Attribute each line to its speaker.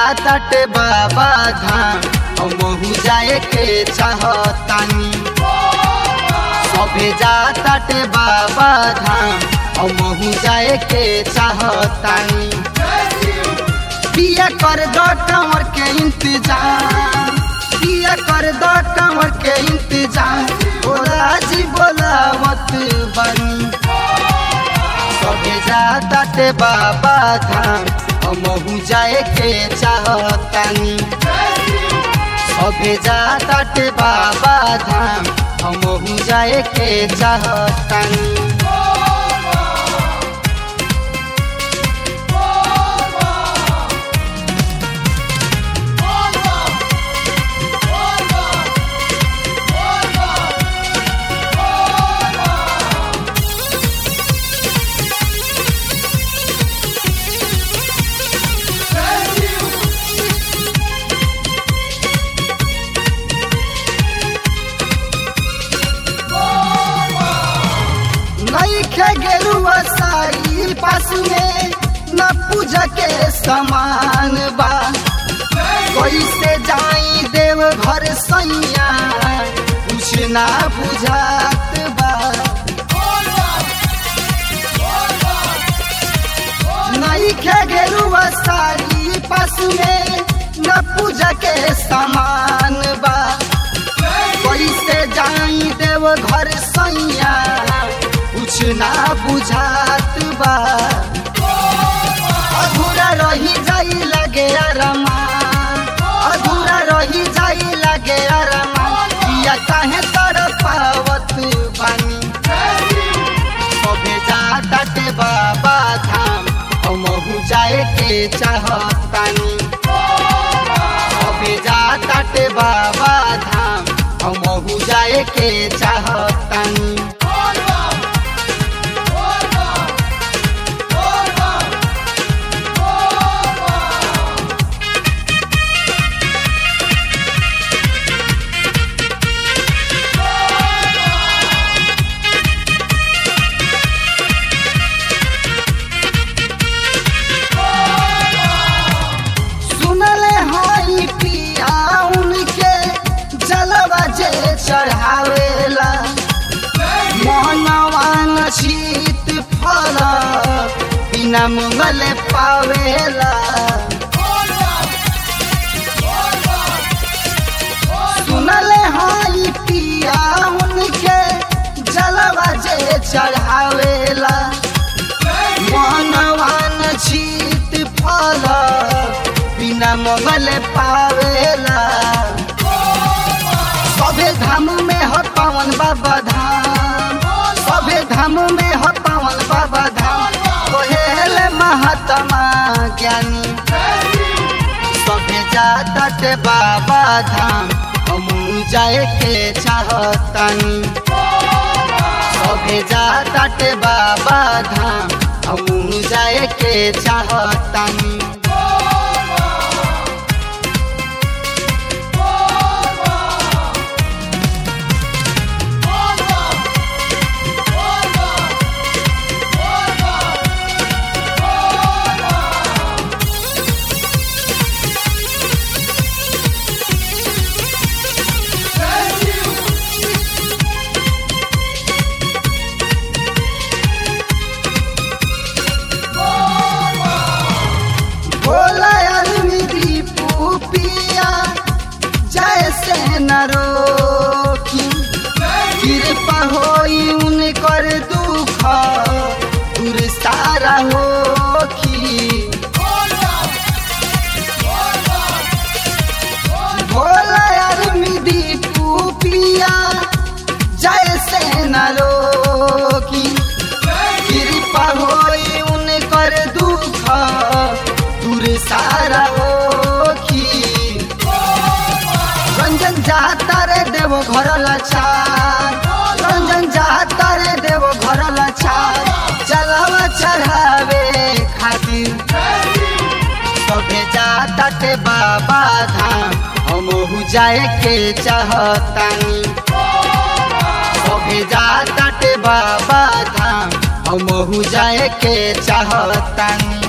Speaker 1: जाताटे बाबा धाम हमहू जाए के चाहतानी। सभे जाताटे बाबा धाम हमहू जाए के चाहतानी। पिया कर दो कंवर के इंतजाम, पिया कर दो कंवर के इंतजाम, बोला जी बोलावत बनी। सभे जाताटे बाबा धाम हमहू जाए के चाहतानी। सभे जाताटे बाबा धाम हमहू जाए के चाहतानी। गेरुआ साई पास में न पूजा के समान बा, कैसे जाई देव घर सैया कुछ ना बुझात बा। नहीं खे गेरुआ साई पास में न पूजा के समान बा, कैसे जाई देव घर सैया कुछ ना बुझात बा। अधूरा रही जाई लगे अरमा, अधूरा रही जाई लगे अरमा, पिया काहे तड़पावत बानी। सभे जाताटे बाबा धाम हमहू जाए के चाहतानी। सभे जाताटे बाबा धाम हमहू जाए के चाहतानी। चढ़ावेला मनवा शीत फल बिना मंगल पावेला। सुनले हाई पिया उनके जलवा जे चढ़ावेला मनवा शीत फल बिना मंगल पावेला। सभे धाम में हो पावन बाबा धाम, सभे धाम में हो पावन बाबा धाम, कोहेल महात्मा ज्ञानी। सभे जाताटे बाबा धाम हमहू जाए के चाहतानी। सभे जाताटे बाबा धाम हमहू जाए के चाहतानी। न रोकी कृपा होई उनकर दुख दूर सारा होखी। भोला आदमी दीपू पिया जैसे न रोकी कृपा होई उनकर दुख दूर सारा होखी। रंजन जाता रे देव घर लाचार, रंजन जाता रे देव घर लाचार, चलावा चढ़ावे खातिर। सभे जाताटे बाबा धाम हमहू जाए के चाहतानी। सभे जाताटे बाबा धाम हमहू जाए के चाहतानी।